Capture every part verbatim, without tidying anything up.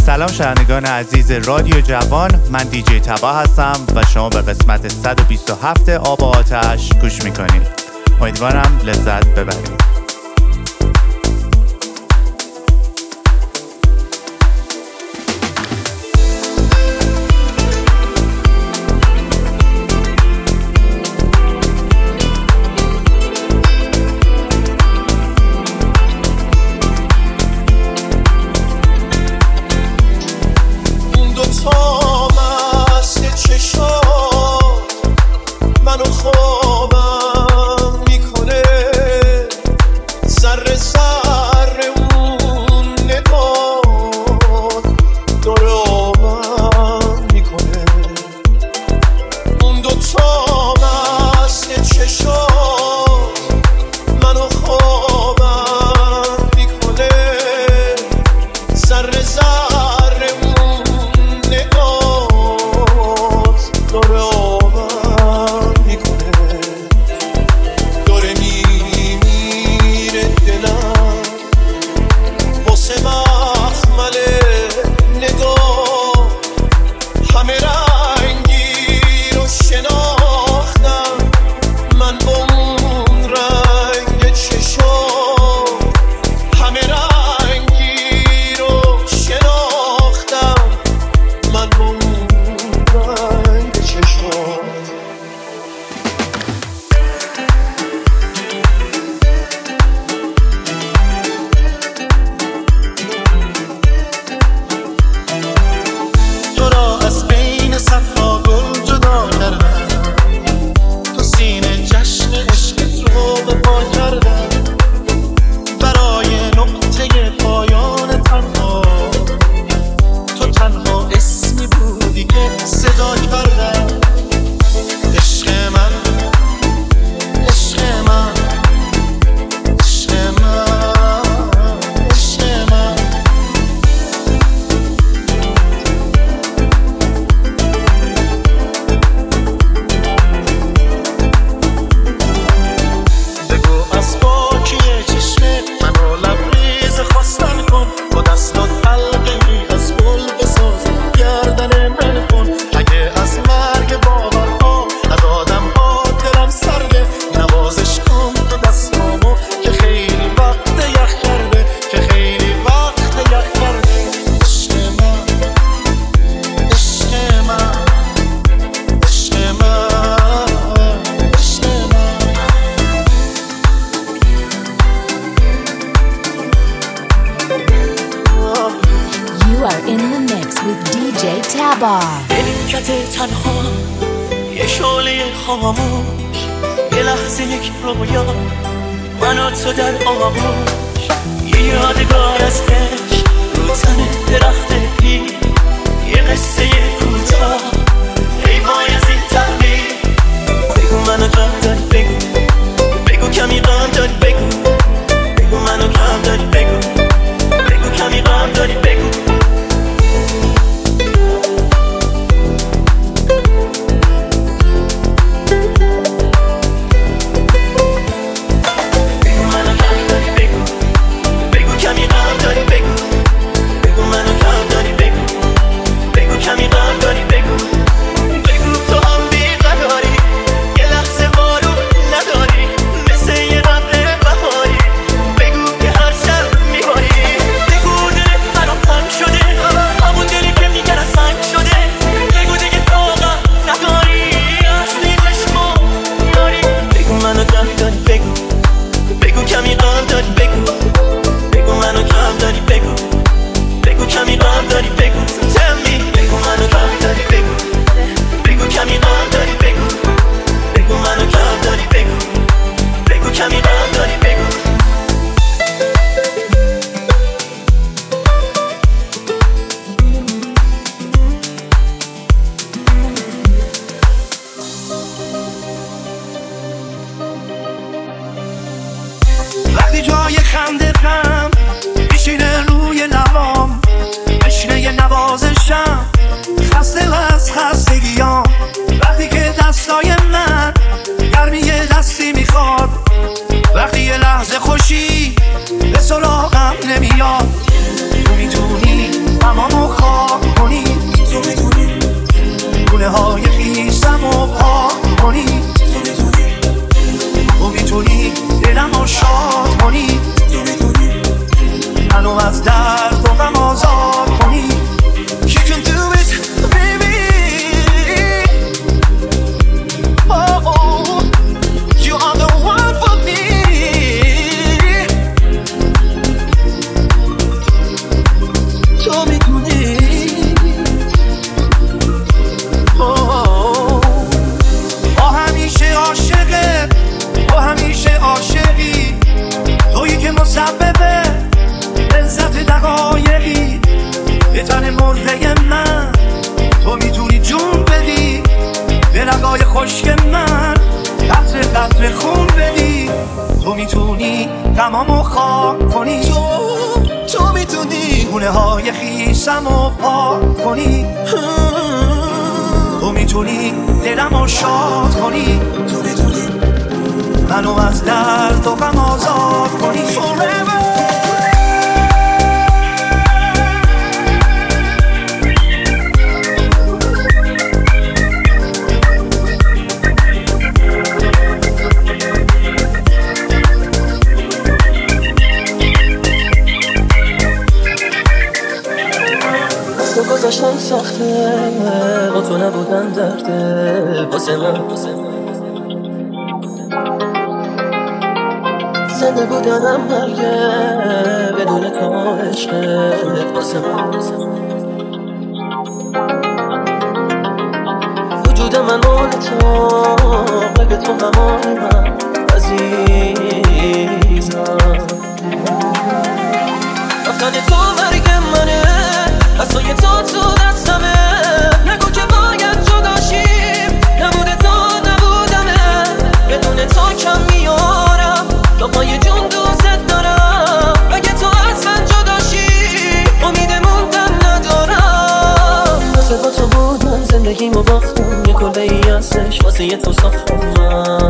سلام شنوندگان عزیز رادیو جوان، من دیجی تبا هستم و شما به قسمت صد و بیست و هفت آب و آتش گوش میکنید. امیدوارم لذت ببرید. خوشی به سراغم نمیاد، تو میدونی تمامو منو از درد و غم آزاد کنی. You can do it baby. Oh, oh, you are the one for me. تو میتونی. با همیشه عاشقه، با همیشه عاشقی، تویی که مسببه لذت دقایقی به تن مرده من. تو میتونی جون بدی به رگای خشک من، قطره قطره خون بدی. تو میتونی غمامو خاک کنی. تو تو میتونی گونه های خیسمو پاک کنی. تو میتونی دلمو شاد کنی. تو میتونی منو از درد و غم آزاد کنی. Forever. تو گذاشتم سخته، با تو نبودن درده واسه من. زنده بودنم مرگه بدون تو عشقت واسه من. وجود من مال تو، قلب تو همان من عزیزم. رفتن تو مرگ منه، دستای تو تو دستمه. نگو که باید جداشیم، نبوده تو نبودمه. بدون تو کم میارم، لقای جون دوست دارم. اگه تو از من جداشی امید موندن ندارم. واسه با تو بودم زندگیمو باختم، یه کلبه ای ازش واسه یه تو ساختم. من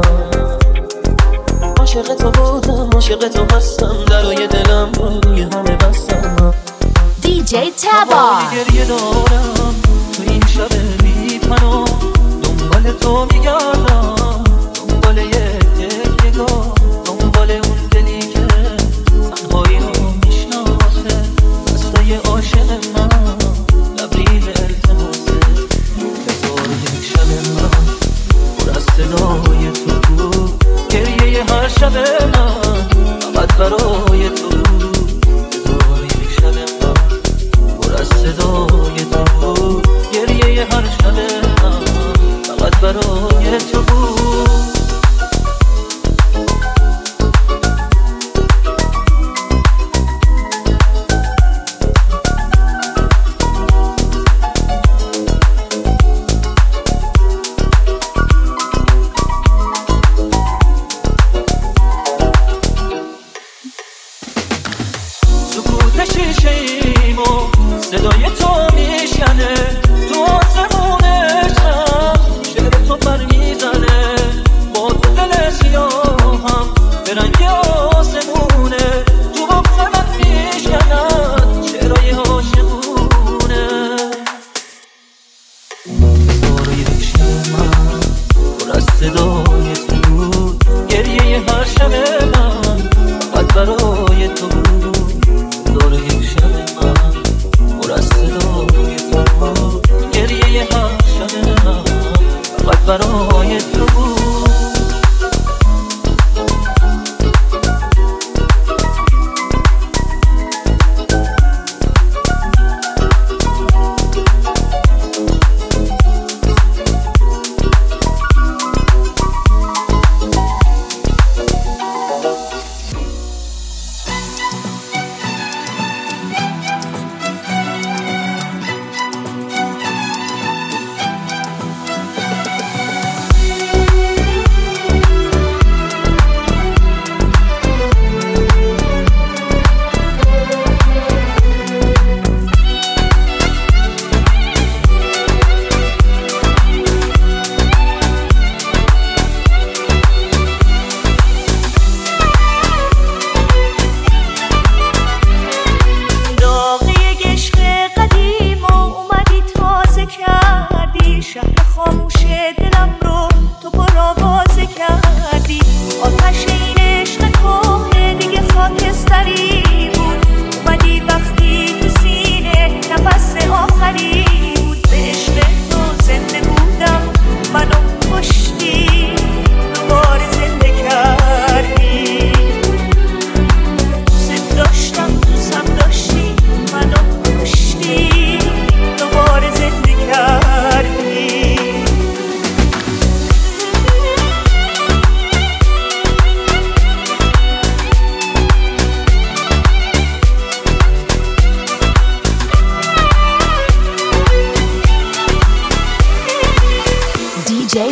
عاشق تو بودم، عاشق تو هستم، درای دلم رو روی همه بستم. دی جی تبا گریه دارم تو این شب بی پناه، دنبال تو میگردم، دنبال یه تک نگاه، دنبال اون دلی که تنهایی رو میشناسه. دستای عاشق من لبریز التماسه. هزار یک شب من پر از صدای تو بود، گریه هر شب من فقط برای تو بود. هزار یک شب من پر از صدای تو بود، گریه هر شب من فقط برای تو بود. سکوت شیشه‌ایمو صدای تو میشکنه، تو آسمون عشقم شعر تو پر میزنه. با تو دل سیاهم به رنگ آسمونه، تو بغض من میشکند شعرهای عاشقونه. هزار و یک شب من پر از صدای تو بود، گریه هر شب من فقط برای تو بود. هزار و یک شب من پر از صدای تو بود،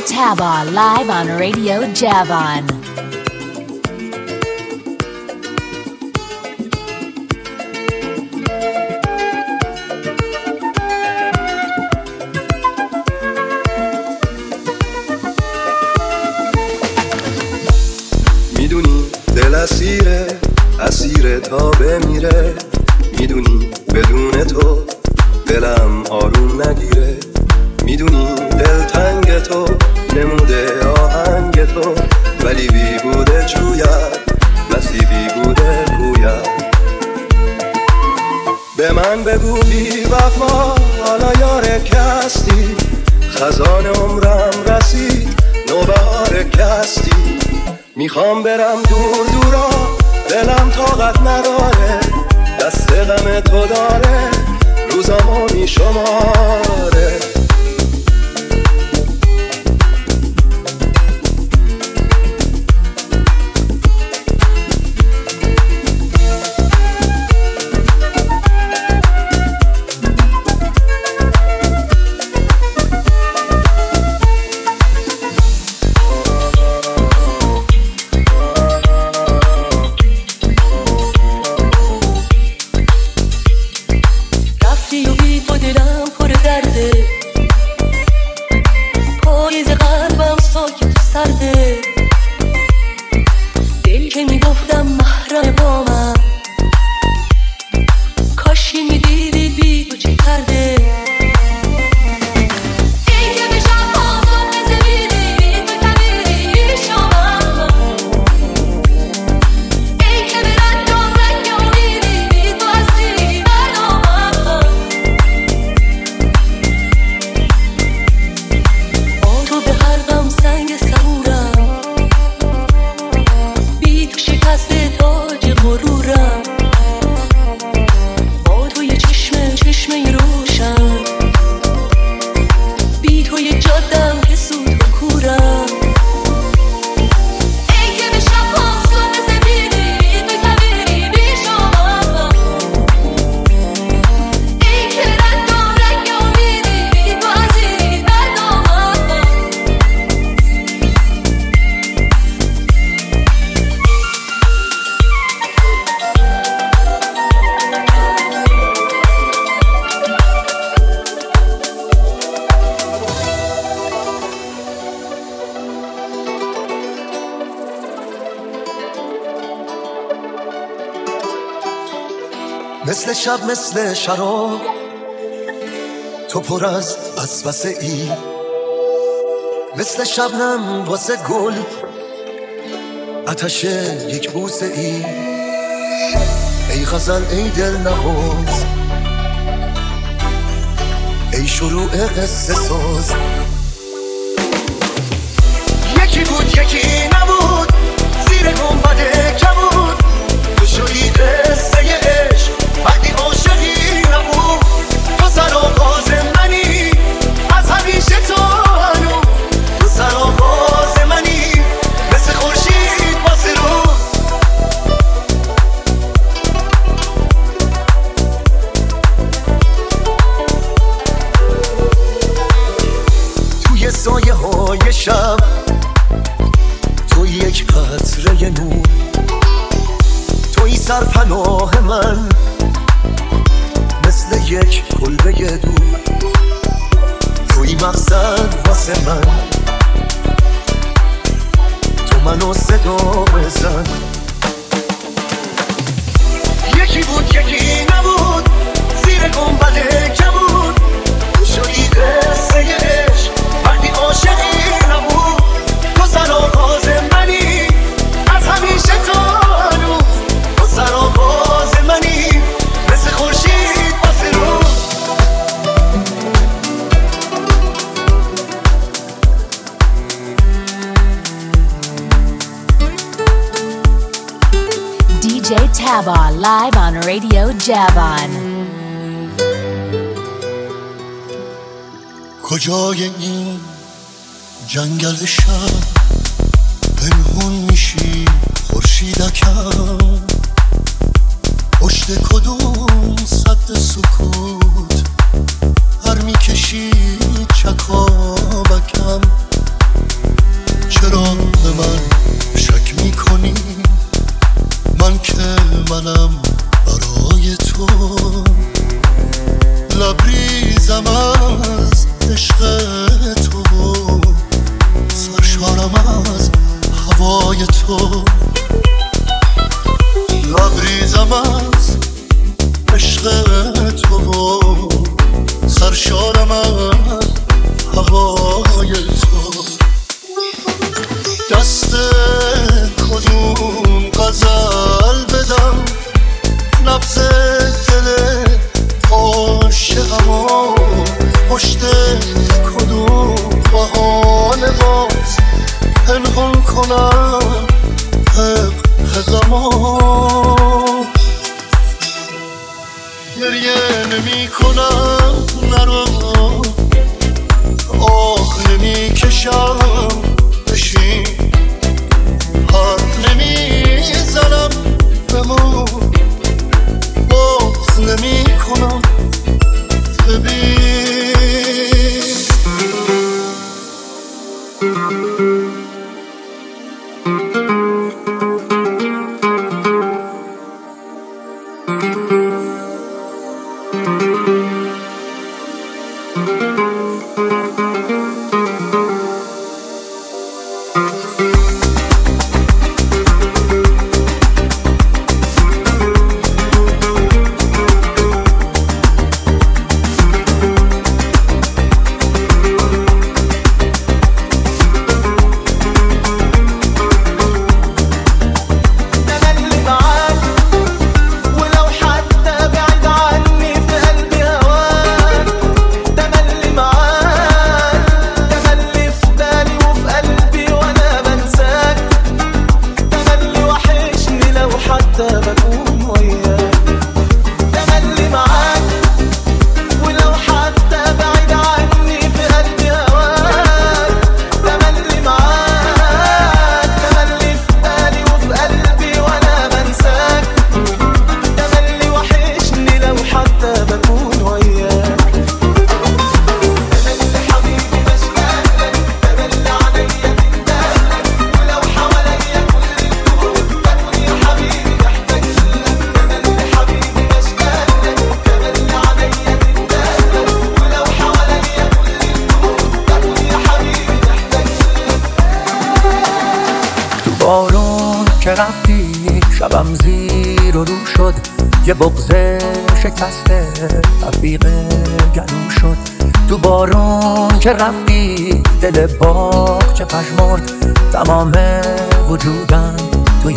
Taba live on Radio Javan. میدونی دل اسیره اسیره تا بمیره، میدونی بدون تو دلم آروم نگیره، میدونی دل تنگ تو نموده آهنگ تو، ولی بی بوده جوید نصیبی بوده گوید. به من بگو بی وفا حالا یاره کستی، خزان عمرم رسید نوبهار کستی، میخوام برم دور دورا دلم طاقت نداره، دست غم تو داره روزامو میشماره. مثل شب مثل شراب تو پر از وسوسه ای، مثل شبنم واسه گل آتش یک بوسه ای. ای غزل ای دل نواز ای شروع قصه ساز، یکی بود یکی نبود زیر گنبد کبود، تو شدی قصه عشق وقتی عاشقی نبود، تو سرآغاز منی از همیشه تو هنو، تو سرآغاز منی مثل خورشید واسه رو. توی سایه های شب تو یک قطره نور، توی سرپناه من مثل یک کلبه دور، توی مقصد واسه من، تو منو صدا بزن. یکی بود یکی نبود زیر گنبد کبود، تو شدی قصه عشق وقتی عاشقی نبود، تو سرآغاز منی از همیشه تو هنو، تو سرآغاز منی مثل خورشید واسه رو. دی جی Taba live on Radio Javan. کجای این جنگل شب پنهون میشی خورشیدکم، پشت کدوم سد سکوت هر میکشی چکابکم، گریه نمی کنم نرو، آه نمی کشم بشین، حرف نمی زنم بمون، باز نمی کنم ببین. بارون که رفتی شبم زیر و رو شد، یه بغضه شکسته رفیق گلو شد. تو بارون که رفتی دل باغ چه پژمرد، تمام وجودم توی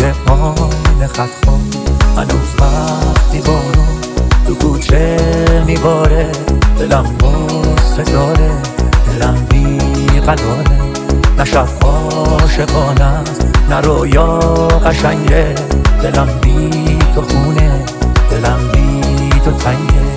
آن خط خورد. هنوز وقتی بارون تو کوچه میباره، دلم غصه داره، دلم بی قراره. نه شب عاشقانه است نه رویا قشنگه، دلم بی تو خونه، دلم بی تو تنگه.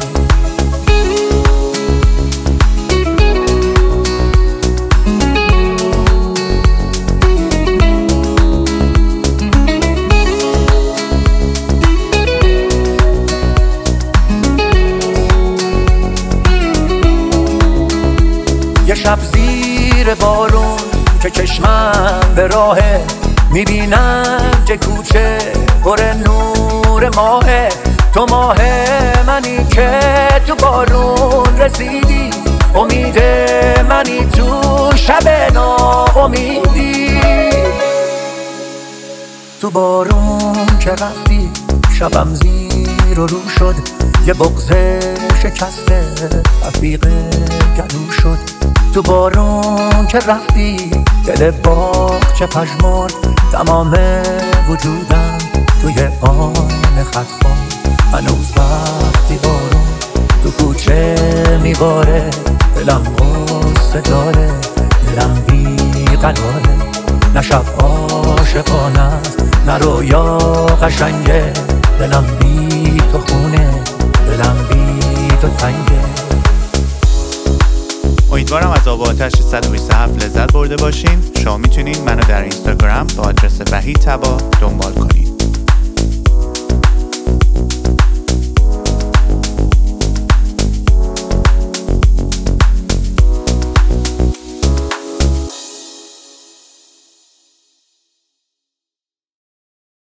یه شب زیر بارون که چشمم به راهه، میبینم که کوچه پر نور ماهه. تو ماه منی که تو بارون رسیدی، امید منی تو شب ناامیدی. تو بارون که رفتی شبم زیر و رو شد، یه بغضه شکسته رفیق گلو شد. تو بارون که رفتی دل باغ چه پژمرد، تمام وجودم توی آن خط خورد. هنوز وقتی بارون تو کوچه میباره، دلم غصه داره، دلم بی قراره. نه شب عاشقانه است نه رویا قشنگه، دلم بی تو خونه، دلم بی تو تنگه. امیدوارم از آب و آتش صد و بیست و هفت لذت برده باشین. شما میتونین منو در اینستاگرام با آدرس وحید طبا دنبال کنید.